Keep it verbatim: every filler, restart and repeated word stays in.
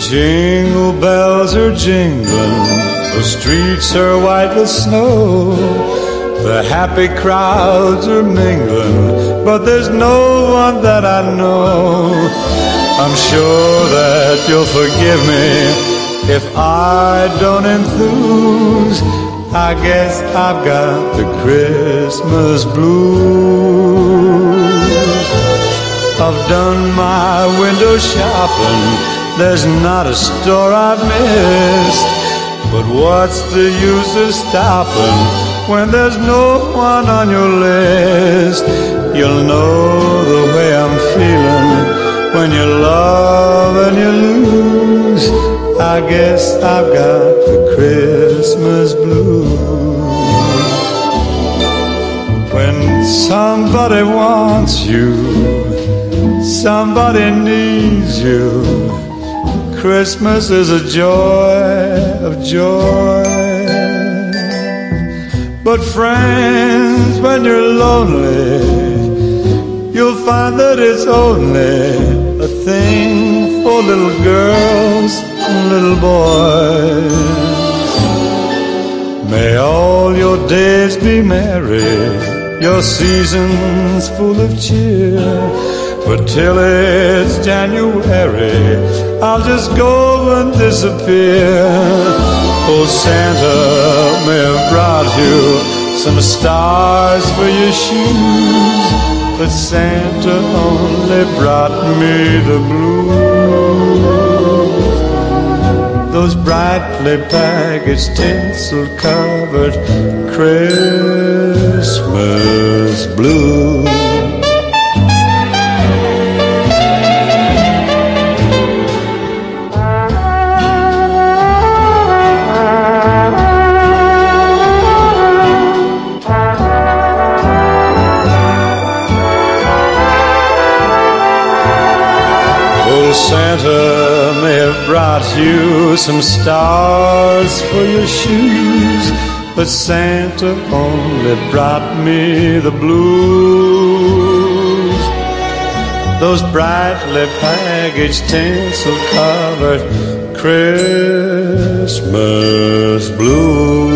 jingle bells are jingling, the streets are white with snow. The happy crowds are mingling, but there's no one that I know. I'm sure that you'll forgive me if I don't enthuse. I guess I've got the Christmas blues. I've done my window shopping, there's not a store I've missed. But what's the use of stopping when there's no one on your list? You'll know the way I'm feeling when you love and you lose. I guess I've got the Christmas blues. When somebody wants you, somebody needs you, Christmas is a joy of joy. But friends, when you're lonely, you'll find that it's only a thing for little girls and little boys. May all your days be merry, your seasons full of cheer. But till it's January, I'll just go and disappear. Old Santa may have brought you some stars for your shoes, but Santa only brought me the blues. Those brightly packaged, tinsel-covered Christmas blues. Santa may have brought you some stars for your shoes, but Santa only brought me the blues. Those brightly packaged, tinsel-covered Christmas blues.